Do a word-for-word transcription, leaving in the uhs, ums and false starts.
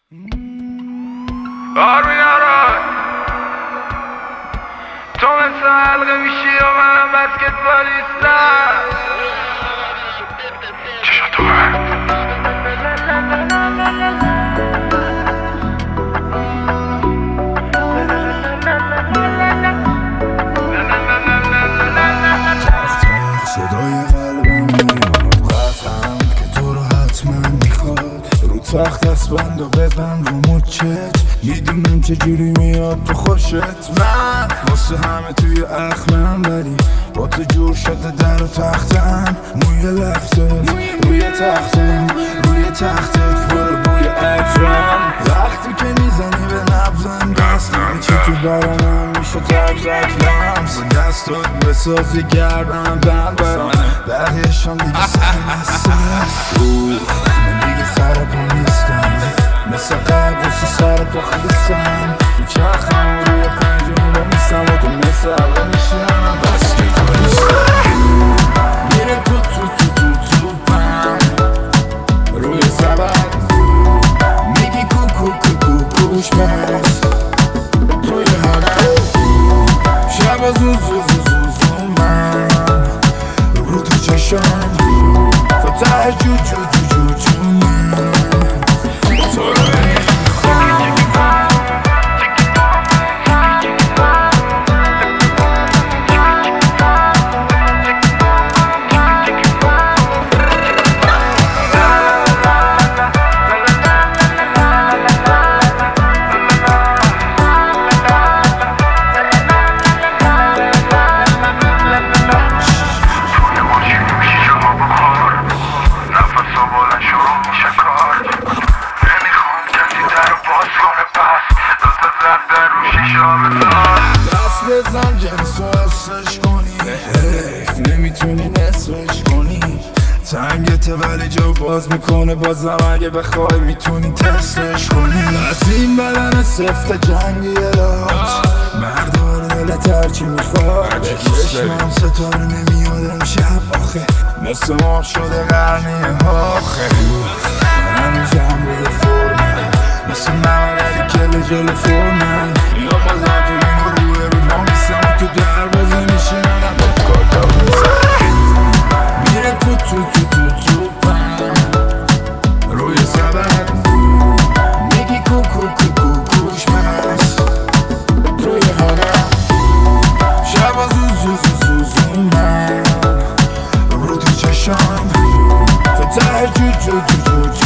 آرمین آرای تو مثل حلقه میشی و منم بسکتبالیستم. چشاتو ببند. صدای قلبم میاد قطعم که تو رو حتما میخواد. رو تخت دست بند و ببند رو مچت. میدونم چجوری میاد تو خوشت. من واسه همه توی اخمم ولی با تو جور شده در و تختم. موی لفتت روی تختم روی تختت برو بوی عطرم. وقتی که میزنی به نبزم دست همه چی تو برامم میشه تب زد لمس. با دستات بسازی گردم بند برام بقیهشان دیگه سر نسته. من دیگه سر پا نیستم مثل قبل واسه سر پا خیستم. تو چرخم روی پنجم رو میستم و تو مثل اول میشنم بسکتبالیستم. میره تو تو تو تو تو پم روی سبد میگی کو کو کو کو کوش بس توی حالت شب زو زو زو زو زو من رو تو چشم فتح جو جو جو جو جو من تو رو دست بزن جنس و حسش کنی. حیف نمیتونی نصفش کنی. تنگته ولی جو باز میکنه بازم اگه بخوای میتونی تستش کنی. از این بدن سفت جنگی الهات مردار دلت هرچی میخواد. چشمم ستاره نمیاد امشب آخه مثل ماه شده قرنیه آخه. من هنوزم روی فرمه مثل نمرلی کل جلو فرمه. یا بازم تو این روی رو نامیستم تو دروازه میشینم با کارتا بزن. میره تو تو تو تو تو پم روی سبد میگی کو کو کو کو کوش مست توی حالم شب زو زو زو زو زو من رو تو چشم فتح جو جو جو جو